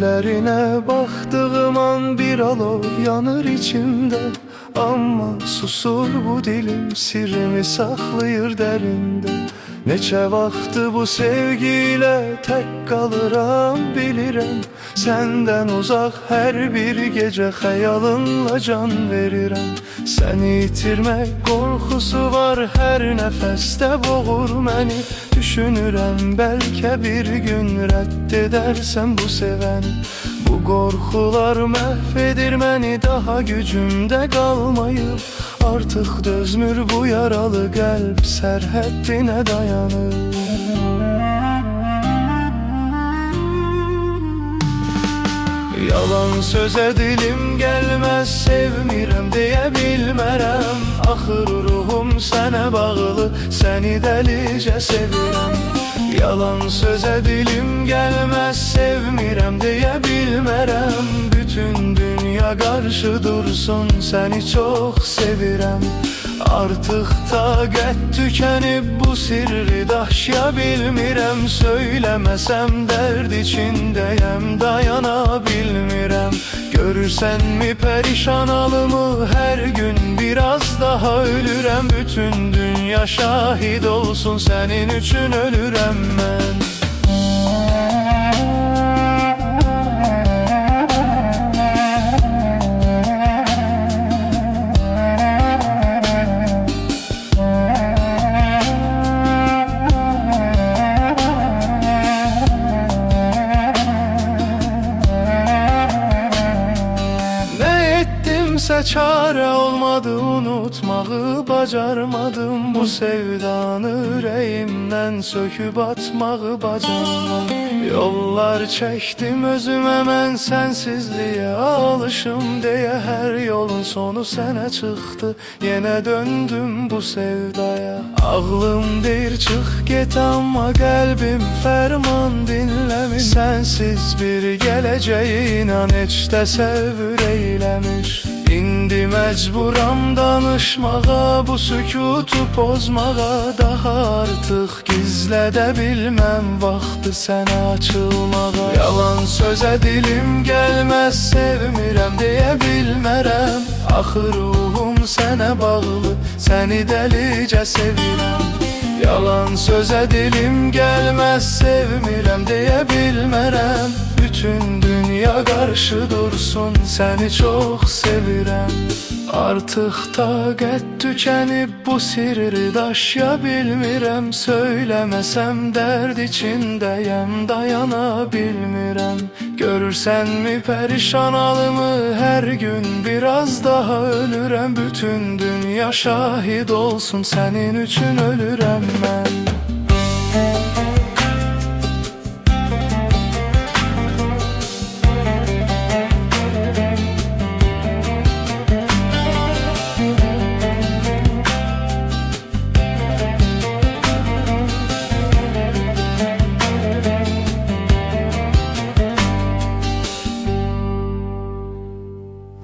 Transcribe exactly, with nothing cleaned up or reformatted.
Gözlerine baktığım an bir alov yanır içimde. Ama susur bu dilim, sirrimi saklayır derinde. Neçə vaxtı bu sevgiyle tek kalıram bilirəm. Senden uzak her bir gece xəyalınla can verirəm. Səni itirmək qorxusu var, her nəfəsdə boğur məni. Düşünürəm bəlkə bir gün rədd edərsən bu sevəni. Bu qorxular məhv edir məni, daha gücümdə qalmayıb. Artıq dözmür bu yaralı qəlb, sərhəddinə dayanır. Yalan sözə dilim gəlməz, sevmirəm deyə bilmərəm. Axır ruhum sənə bağlı, səni dəlicə sevirəm. Yalan sözə dilim gəlməz, sevmirəm deyə bilmərəm. Bütün dünya qarşı dursun, səni çox sevirəm. Artıq taqət tükənib, bu sirri daşıya bilmirəm. Söyləməsəm dərd içindəyəm, dayana bilmirəm. Görürsənmi pərişan halımı, hər gün biraz daha ölürəm. Bütün dünya şahid olsun, sənin üçün ölürəm mən. Kimsə çarə olmadı, unutmağı bacarmadım. Bu sevdanı ürəyimdən söküb atmağı bacarmadım. Yollar çəkdim özümə mən, sənsizliyə alışım deyə. Hər yolun sonu sənə çıxdı, yenə döndüm bu sevdaya. Ağlım deyir çıx get, amma qəlbim fərman dinləmir. Sənsiz bir gələcəyi inan heç təsəvvür eyləmiş. İndi məcburam danışmağa, bu sükutu pozmağa. Daha artıq gizlədə bilməm vaxtı sənə açılmağa. Yalan sözə dilim gəlməz, sevmirəm deyə bilmərəm. Axır ruhum sənə bağlı, səni dəlicə sevirəm. Yalan sözə dilim gəlməz, sevmirəm deyə bilmərəm. Bütün dünya qarşı dursun, səni çox sevirəm. Artıq taqət tükənib, bu sirri daşıya bilmirəm. Söyləməsəm dərd içindəyəm, dayana bilmirəm. Görürsənmi pərişan halımı, hər gün biraz daha ölürəm. Bütün dünya şahid olsun, sənin üçün ölürəm mən.